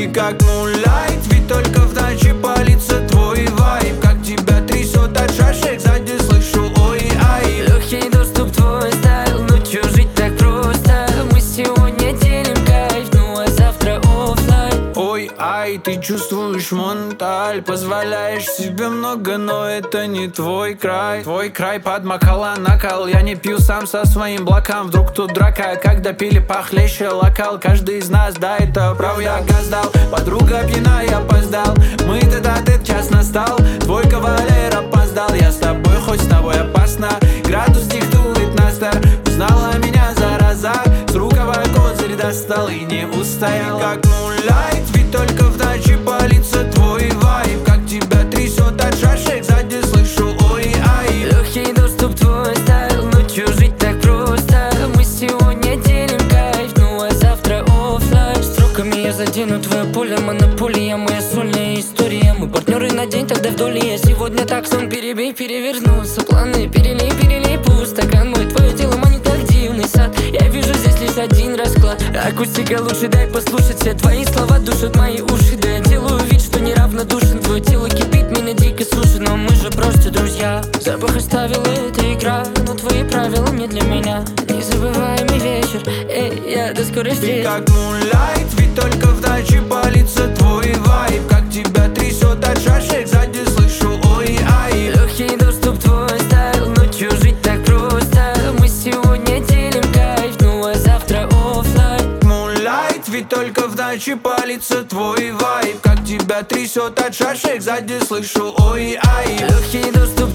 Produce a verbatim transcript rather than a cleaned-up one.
Ты как мулайт, ведь только в ночи палится твой вайб. Как тебя трясет от шашек, сзади слышу ой-ай. Легкий доступ твой стайл, ночью жить так просто. Мы сегодня делим кайф, ну а завтра оффлайн. Ой-ай, ты чувствуешь монталь, позволяешь себе много, но это не твой край. Твой край под Макала накал, я не пью сам со своим блоком. Вдруг тут драка, когда пили похлеще локал. Каждый из нас, да, это прав, я газдал. Подруга пьяна, я опоздал. Мы тет-а-тет, час настал. Твой кавалер опоздал, я с тобой, хоть с тобой опасно. Градус диктует настер, узнала меня зараза. С рукава козырь достал и не устоял. Ты как мулайт, ведь только в ночи палится твой вайб. Как тебя трясет от шашек, сзади слышу ой-ай. Легкий доступ твой стайл, ночью жить так просто. Мы сегодня делим кайф, ну а завтра оффлайн. Строками я задену твое поле, монополия, моя сольная история. Мы партнеры на день, тогда вдоль я сегодня так сон перебей, перевернулся. Планы перелей, перелей, пуст стакан мой. Твое тело манит как дивный сад. Я вижу здесь лишь один расклад. Акустика лучше, дай послушать. Все твои слова душат мои уши. Да я делаю вид, что неравнодушен. Твое тело кипит, меня дико сушит. Но мы же просто друзья. Запах оставила эта игра, но твои правила не для меня. Незабываемый вечер, эй, я до скорой встречи. Ты как мулайт, ведь только в ночи палится твой вайб. Как тебя трясет от шашек, сзади слышу ой-ай. Легкий доступ твой стайл, ночью жить так просто. Мы сегодня делим кайф, ну а завтра оффлайн. Мулайт, ведь только в ночи палится твой вайб. Как тебя трясет от шашек, сзади слышу ой-ай. Легкий доступ